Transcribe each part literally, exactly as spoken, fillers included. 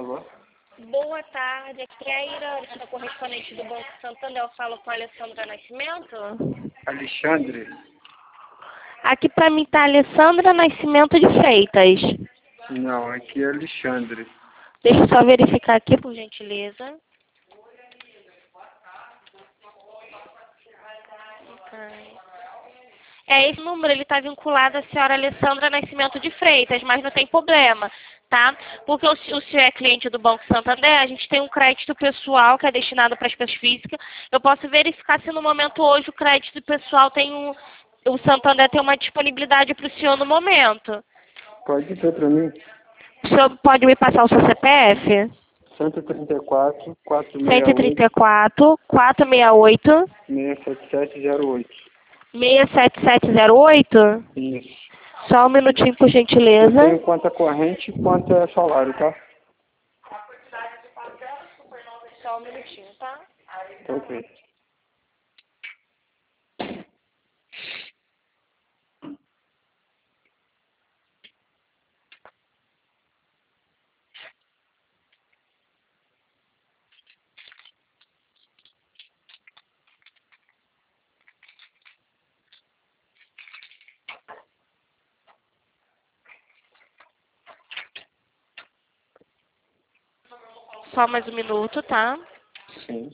Alô? Boa tarde, aqui é a Ira, sou correspondente do Banco Santander. Eu falo com a Alessandra Nascimento. Alexandre? Aqui pra mim tá Alessandra Nascimento de Freitas. Não, aqui é Alexandre. Deixa eu só verificar aqui, por gentileza. É, esse número ele está vinculado à senhora Alessandra Nascimento de Freitas, mas não tem problema, tá? Porque o, o senhor é cliente do Banco Santander, a gente tem um crédito pessoal que é destinado para as pessoas físicas. Eu posso verificar se no momento hoje o crédito pessoal tem um... O Santander tem uma disponibilidade para o senhor no momento. Pode ser para mim? O senhor pode me passar o seu C P F? cento e trinta e quatro, quatrocentos e sessenta e oito, cento e trinta e quatro, quatrocentos e sessenta e oito, seiscentos e setenta e sete zero oito. seis sete sete zero oito? Isso. Só um minutinho, por Eu gentileza. tenho conta corrente e conta salário, tá? Só um minutinho, tá? Tá ok. Só mais um minuto, tá? Sim.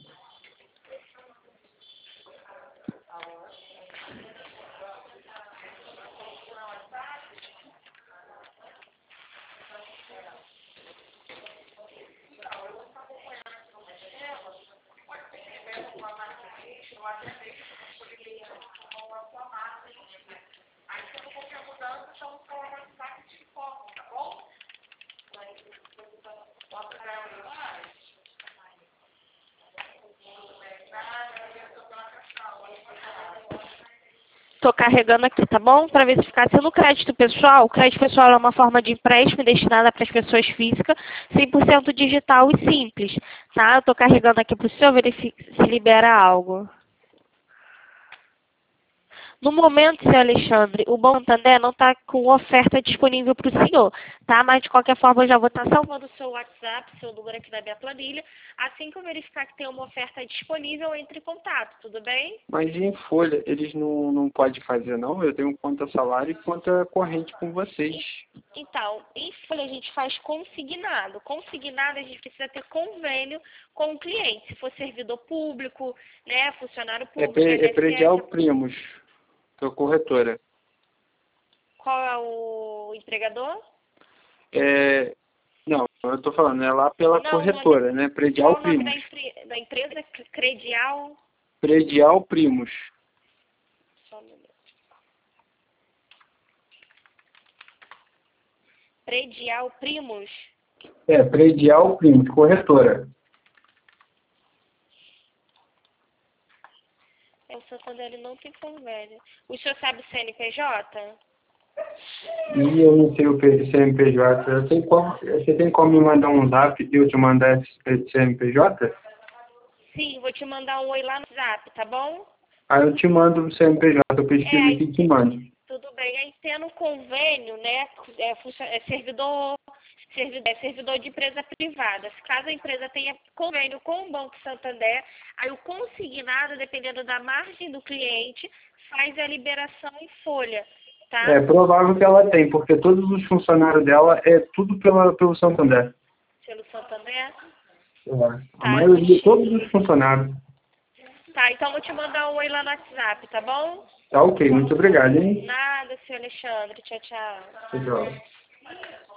Tô carregando aqui, tá bom? Para verificar se no crédito pessoal, o crédito pessoal é uma forma de empréstimo destinada para as pessoas físicas, cem por cento digital e simples, tá? Eu tô carregando aqui para o senhor verificar se libera algo. No momento, senhor Alexandre, o Banco Santander não está com oferta disponível para o senhor, tá? Mas, de qualquer forma, eu já vou estar salvando o seu WhatsApp, seu número aqui da minha planilha. Assim que eu verificar que tem uma oferta disponível, entre em contato, tudo bem? Mas em folha, eles não, não podem fazer, não? Eu tenho conta salário e conta corrente com vocês. Então, em folha a gente faz consignado. Consignado a gente precisa ter convênio com o cliente. Se for servidor público, né, funcionário É, público, pre, é I N S S. predial Primos, que é corretora. Qual é o empregador? É, não, eu tô falando, é lá pela Não, corretora, né? Predial qual o nome da, Primos. empre... da empresa? Credial? Predial Primos. Só um minuto. Predial Primos? É, Predial Primos, corretora. É, o Santander ele não tem convênio. O senhor sabe o C N P J? E eu não sei o C N P J. Eu tenho como, você tem como me mandar um zap e eu te mandar esse C N P J? Sim, vou te mandar um oi lá no zap, tá bom? Aí eu te mando o C N P J, eu pesquiso É, aqui e te mando. tudo bem. Aí tendo um convênio, né, é, funcio- é servidor, servidor, é servidor de empresa privada. Se caso a empresa tenha convênio com o Banco Santander, aí o consignado, dependendo da margem do cliente, faz a liberação em folha, tá? É provável que ela tem, porque todos os funcionários dela é tudo pela, pelo Santander. Pelo Santander? É, a Tá, maioria, todos os funcionários. tá, então eu vou te mandar um oi lá no WhatsApp, tá bom? Tá ok, muito obrigado, hein? Nada, senhor Alexandre. Tchau, tchau. Tchau, tchau.